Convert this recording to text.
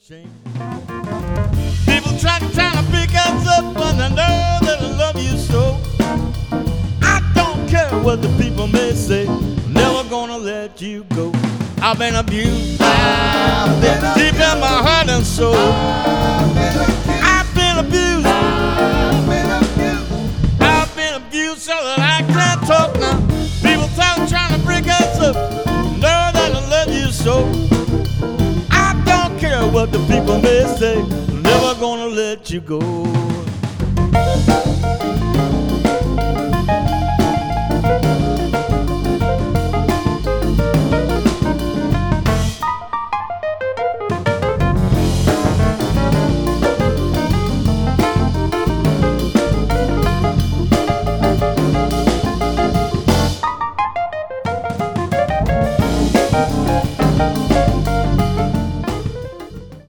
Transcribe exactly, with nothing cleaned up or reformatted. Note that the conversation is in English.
shame. People try to try to pick us up when I know that I love you so. I don't care what the people may say, never gonna let you go. I've been abused, I've been deep abused. In my heart and soul. I've been abused, I've been abused. I've been abused so that I can't talk now. People try, trying to break us up, know that I love you so. I don't care what the people may say, never gonna let you go.